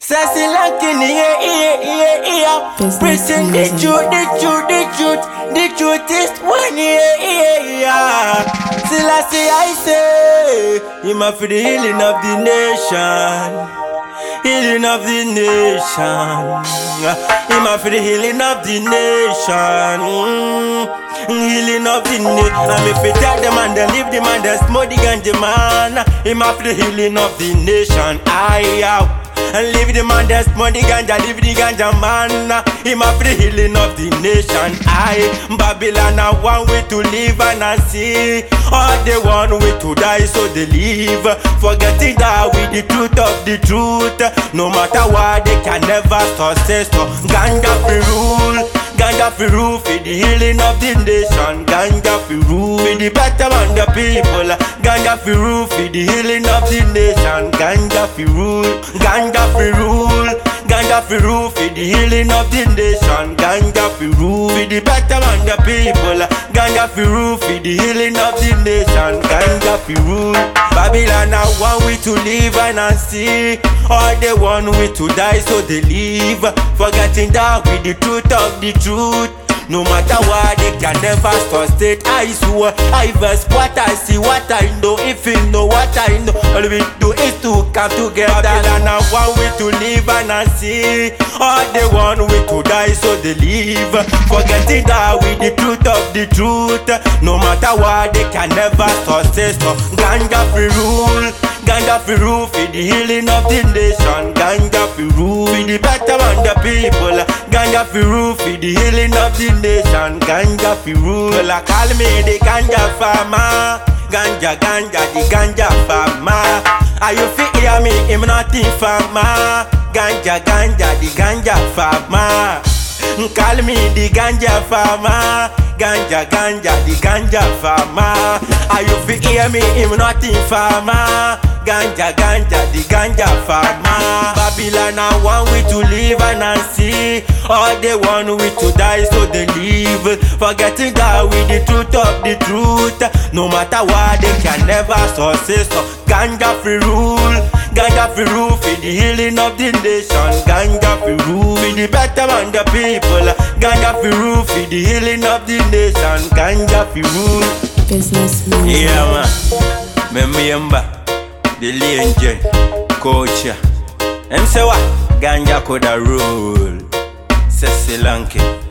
Sassy Lankin, yeah. Preaching the truth is one, yeah. Still I say, him for the healing of the nation. Healing of the nation. Him for the healing of the nation. Healing of the nation. I'm if you tell them and they leave them and they smoke the ganja man. Him for the healing of the nation. And leave the man that smoke the ganja, leave the ganja man. Him for the healing of the nation. Babylon a one way to live and I see. All they one way to die so they live. Forgetting that with the truth of the truth. No matter what they can never success. So ganja free rule. Ganja free rule for the healing of the nation. Ganja free rule for the better man the people. Ganja free rule for the healing of the nation. Ganja free rule. Ganja free rule. Ganja free rule for the healing of the nation. Ganja free rule for the better man the people. Ganja free rule for the healing of the nation. Ganja free rule. Babylon a one way to live and I see. All they one way to die so they live. Forgetting that with the truth of the truth. No matter what they can never sustain. I swear, I verse what I see, what I know. If you know what I know, all we do is to come together. Babylon a one way to live and I see. All they one way to die so they live. Forgetting that with the truth of the truth. No matter what they can never sustain. So ganja free rule. Ganja free rule for the healing of the nation. Ganja free rule for the better man the people. Ganja free rule for the healing of the nation. Ganja free rule. Well, I call me the ganja farmer. Ganja, the ganja farmer. Are you fit hear me? I'm not in farmer. Ganja, the ganja farmer. Call me the ganja farmer. Ganja, the ganja farmer. Are you fit hear me? I'm not in farmer. Ganja, the ganja farmer. Babylon a one way to live and I see. All they one way to die so they live. Forgetting that with the truth of the truth. No matter what they can never success. So ganja free rule. Ganja free rule for the healing of the nation. Ganja free rule for the better man the people. Ganja free rule for the healing of the nation. Ganja free rule. Businessman. Yeah man. Remember the legend, culture. Them say what? Ganja coulda rule. Sassy Lankin.